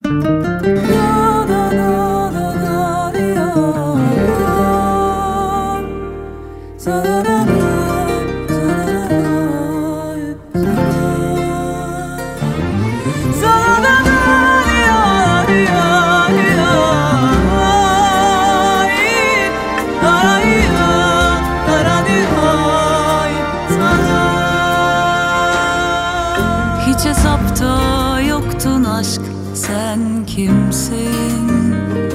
Hiç hesapta yoktun aşk, sen kimsin?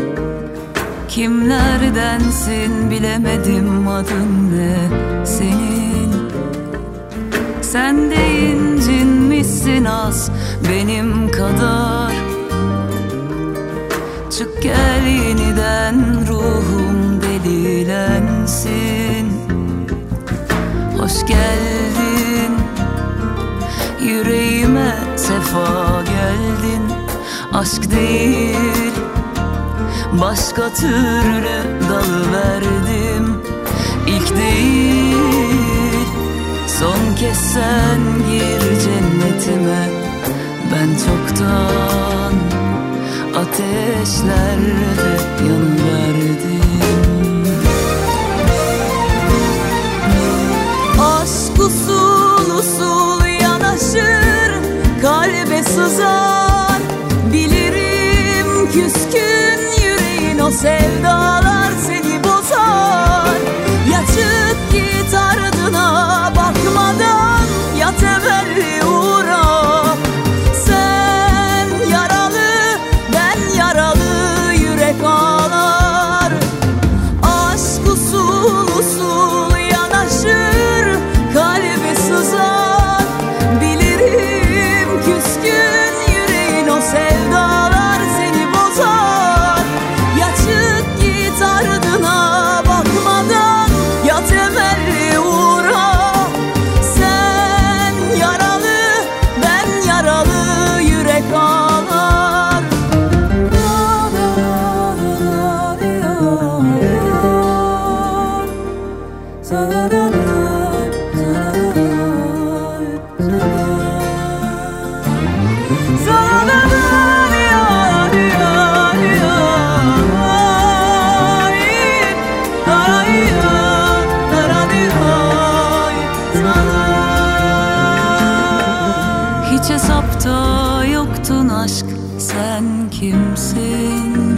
Kimlerdensin bilemedim, adın ne senin? Sen de incinmişsin az benim kadar. Çık gel yeniden, ruhum delilensin. Hoş geldin yüreğime, sefa geldin. Aşk değil başka türlü dalıverdim. İlk değil son kez sen gir cennetime. Ben çoktan ateşlerde yanıverdim. Aşk usul usul yanaşır, kalbe sızar. Bilirim küskün yüreğin, o sevdalar seni bozar. Ya çık git ardına bakmadan, ya temelli uğra. Sen yaralı, ben yaralı, yürek ağlar. Aşk usul usul yanaşır, kalbe sızar. Bilirim küskün yüreğin, o sevdalar seni bozar. Ya çık git ardına bakmadan, ya temelli uğra. Sen yaralı, ben yaralı, yürek ağlar. Hiç hesapta yoktun aşk, sen kimsin?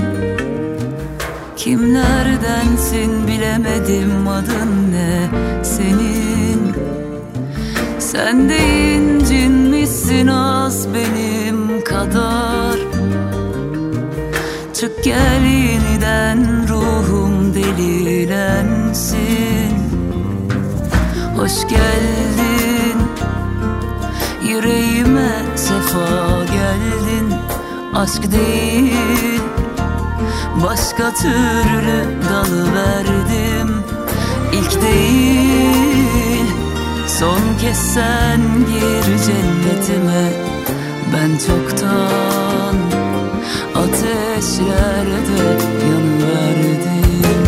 Kimlerdensin bilemedim, adın ne senin? Sen de incinmişsin az benim kadar. Çık gel yeniden, ruhum delilensin. Hoş geldin yüreğime, sefa geldin. Aşk değil başka türlü dalıverdim. İlk değil son kez sen gir cennetime. Ben çoktan ateşlerde yanıverdim.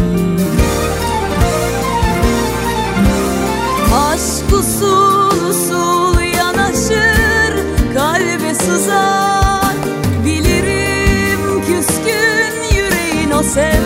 Aşk usul usul yanaşır, kalbe sızar. Bilirim küskün yüreğin, o sevdalar